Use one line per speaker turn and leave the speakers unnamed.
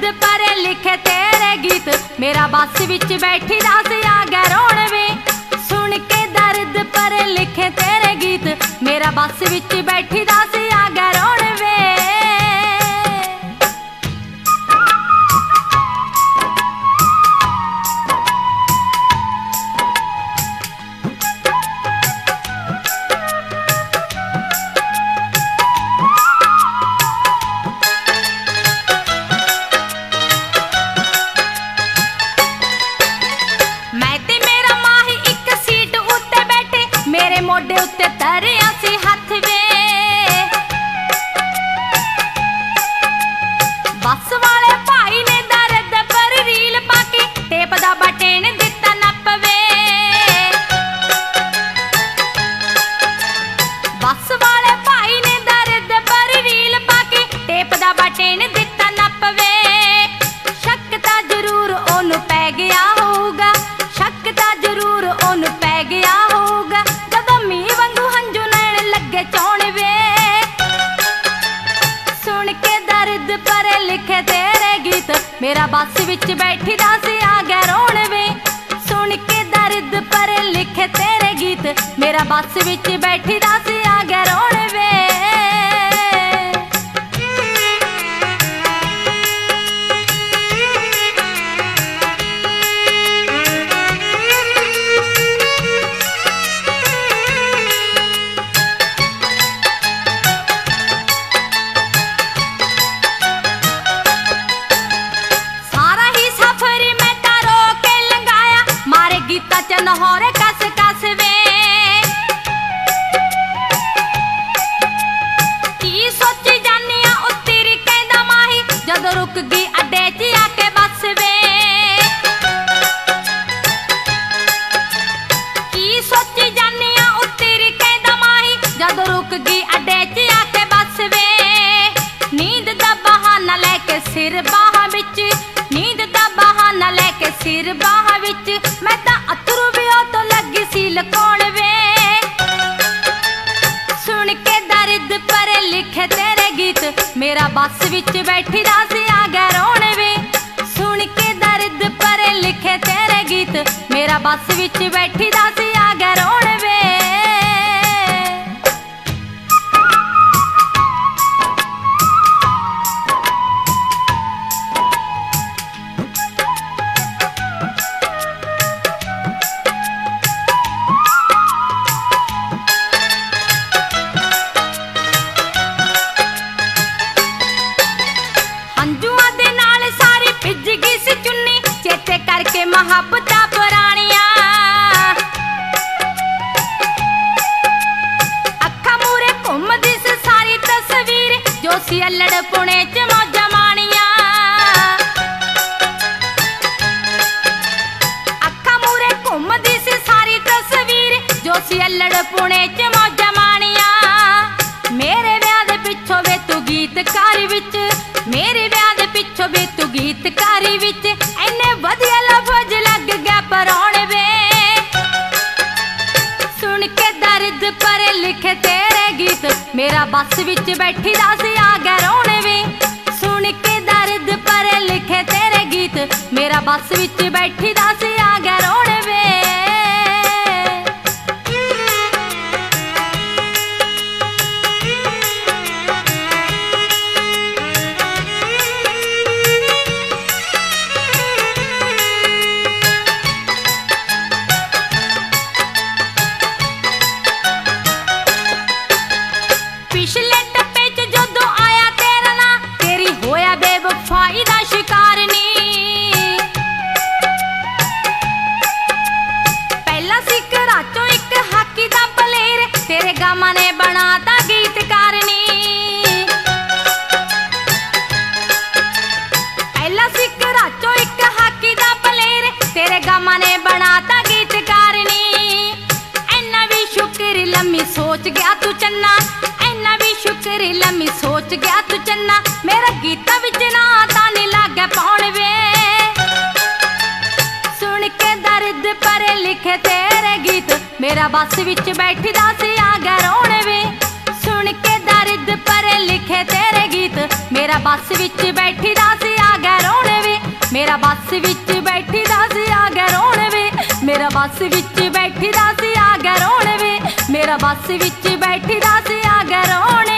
पर लिखे तेरे गीत, मेरा बस विच बैठी दस आ गया रोण वे। सुन के दर्द पर लिखे तेरे गीत, मेरा बस विच बैठी दस आ गया रोण वे। मोढे उत्ते तरिया सी हथ वे, बस वाले भाई ने दर्द पर रील पाके टेप दा बटन दिता नप वे। बस वाले भाई ने दर्द पर रील पाके टेप दा बटन दिता नप वे। शक तां जरूर ओनू पै गया होगा, शक तां जरूर ओनू पै गया होगा, सुन के दर्द पर लिखे तेरे गीत, मेरा बस विच बैठी दस आ गया रोण वे। सुन के दर्द पर लिखे तेरे गीत, मेरा बस विच बैठी दस आ गया रोण वे। नहौरे कस कस वे, की सोची जानी आ उत्तरी कहंदा माही, जदों रुक गई अड्डे च आके बस वे। की सोची जानी आ उत्तरी कहंदा माही, जदों रुक गई अड्डे च आके बस वे। नींद दा बहाना लेके सिर बाहां विच, नींद दा बहाना लेके सिर बाहां विच, मैं तां अथरू तो लगी सी लकोण वे। सुन के दर्द पर लिखे तेरे गीत, मेरा बस विच बैठी दस आ गया रोण वे। सुन के दर्द पर लिखे तेरे गीत, मेरा बस विच बैठी दस आ गया रोण वे। करके मुहब्बतां पुरानियां, अखा मूरे घुमदी सी सारी तस्वीर, जो सी अल्लड़ पुणे च मौजा माणियां। अखा मूरे घुमदी सी सारी तस्वीर, जो सी अल्लड़ पुणे च मौजा माणियां। मेरे ब्याह दे पिछों वे तू गीतकार विच, मेरे ब्याह दे पिछों वे तू गीतकार विच, इन्ने वधिया लफज लग गया परौण वे। सुन के दर्द पर लिखे तेरे गीत, मेरा बस विच बैठी दस आ गया रोण वे। सुन के दर्द पर लिखे तेरे गीत, मेरा बस विच बैठी दस आ गया रोण वे। पिछले टप्पे च जदों आया तेरा ना, तेरी होया बेवफाई दा शिकार नी। पहला सी घराचों एक हाकी दा प्लेयर, तेरे गामा ने बनाता गीतकार नी। पहला सी घराचों एक हाकी दा प्लेयर, तेरे गामा ने बनाता गीतकार नी। इन्ना भी शुक्र लम्मी सोच गया तू चन्ना, शुक्र लम्मी सोच गया तू चन्ना, मेरा गीता विच ना तां नहीं लागे पाउण वे। सुन के दर्द पर लिखे तेरे गीत, मेरा बस विच बैठी दस आ गया रोण वे। सुन के दर्द शब्द पर लिखे तेरे गीत, मेरा बस विच बैठी दा सी आ गया रोण वे, मेरा बस विच बैठी दा सी आ गया रोण वे, मेरा बस विच बैठी दा सी आ गया रोण वे, मेरा बस विच बैठी दा सी आ गया रोण